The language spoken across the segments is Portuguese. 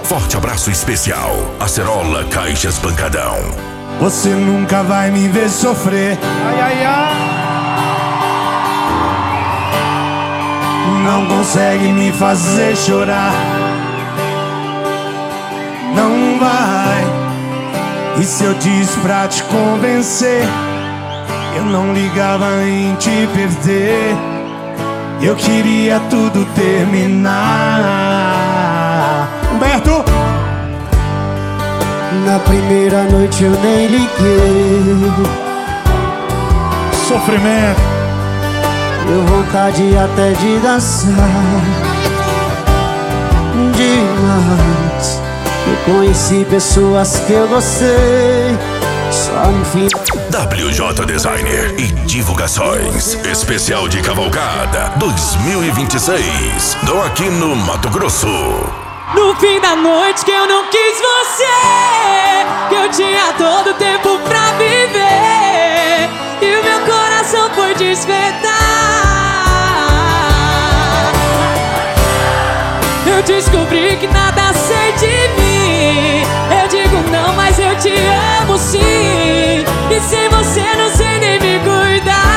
Forte abraço especial, Acerola Caixas Pancadão. Você nunca vai me ver sofrer. Ai, ai, ai. Não consegue me fazer chorar. Não vai. E se eu disse pra te convencer, eu não ligava em te perder. Eu queria tudo terminar. Humberto! Na primeira noite eu nem liguei. Sofrimento. Deu vontade até de dançar demais. Eu conheci pessoas que eu gostei. Só no fim. WJ Designer e Divulgações. Especial de Cavalgada 2026. Do aqui no Mato Grosso. No fim da noite que eu não quis você, que eu tinha todo o tempo pra viver, e o meu coração foi despertar. Eu descobri que nada sei de mim. Eu digo não, mas eu te amo sim. E sem você não sei nem me cuidar.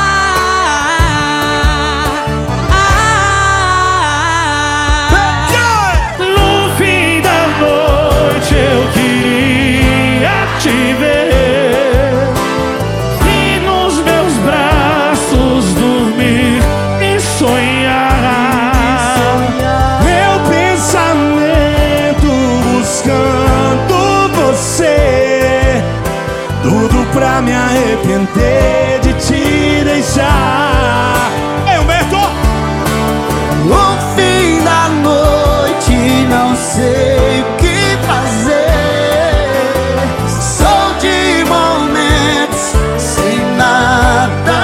No fim da noite eu queria te ver e nos meus braços dormir e sonhar. Meu pensamento buscando você, tudo pra me arrepender de te deixar. Ei, Humberto! No fim da noite não sei o que fazer. Sou de momentos sem nada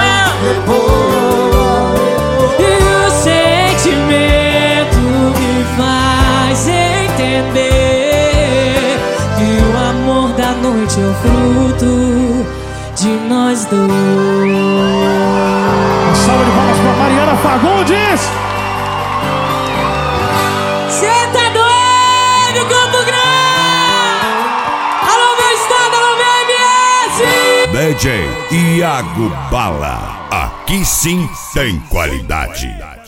depois. E o sentimento me faz entender que o amor da noite é o fruto de nós dois. Uma salva de palmas pra Mariana Fagundes. Cê tá doido, Campo Grande! Alô, meu estado, alô, meu MS! DJ Iago Bala. Aqui sim tem qualidade.